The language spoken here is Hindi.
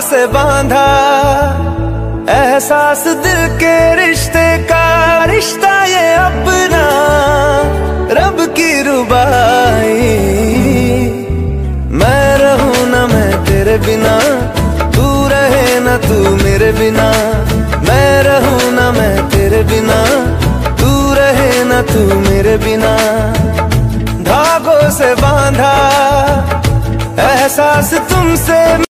से बांधा एहसास दिल के रिश्ते का, रिश्ता ये अपना रब की रुबाई। मैं रहूं ना मैं तेरे बिना, तू रहे ना तू मेरे बिना। मैं रहूं ना मैं तेरे बिना, तू रहे ना तू मेरे बिना। धागों से बांधा एहसास तुमसे